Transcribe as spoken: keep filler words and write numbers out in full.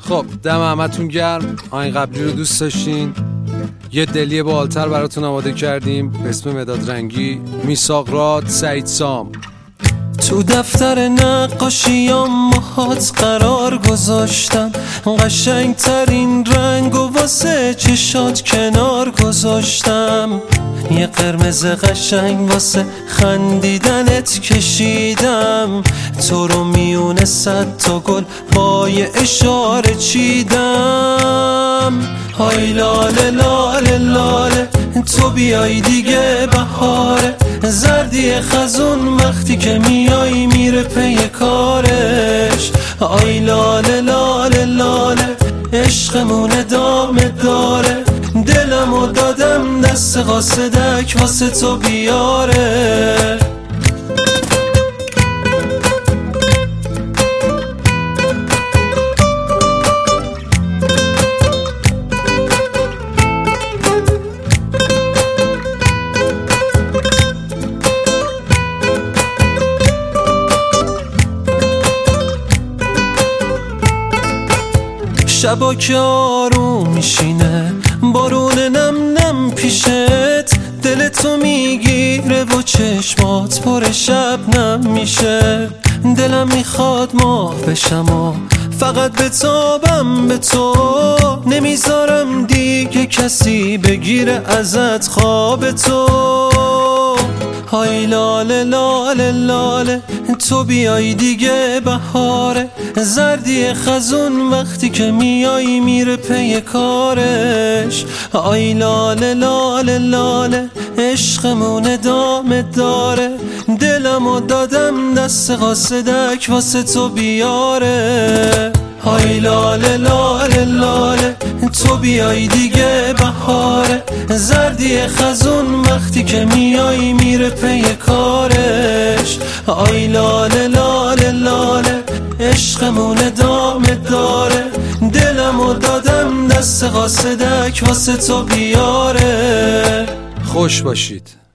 خب دم همتون گرم. آهنگ قبلی رو دوست داشتین؟ یه دلی بالتر براتون آماده کردیم به اسم مداد رنگی، میثاق راد، سعید سام. تو دفتر نقاشیام ماهات قرار گذاشتم، قشنگ ترین رنگ و واسه چشات کنار گذاشتم، یه قرمز قشنگ واسه خندیدنت کشیدم، تو رو میونه صد تا گل با یه اشاره چیدم. های لاله لاله لاله تو بیای دیگه بهاره، زردی خزون وقتی که میای میره پی کارش. آی لاله لاله لاله عشقمون ادامه داره، دلمو دادم دست قاصدک واسه تو بیاره. شبا که آروم میشینه بارون نم نم پیشت، دلتو میگیره و چشمات پر شبنم میشه. دلم میخواد ماه بشم و فقط بتابم به تو، نمیذارم دیگه کسی بگیره ازت خواب تو. های لاله لاله لاله تو بیای دیگه بهاره، زردی خزون وقتی که میای میره پی کارش. آی لاله لاله لاله عشقمون ادامه داره، دلمو دادم دست قاصدک واسه تو بیاره. های لاله لاله لاله تو بیای دیگه بهاره، زردی خزون وقتی که میای میره پی کارش. آی لاله لاله لاله عشقمون ادامه داره، دلمو دادم دست قاصدک واسه تو بیاره. خوش باشید.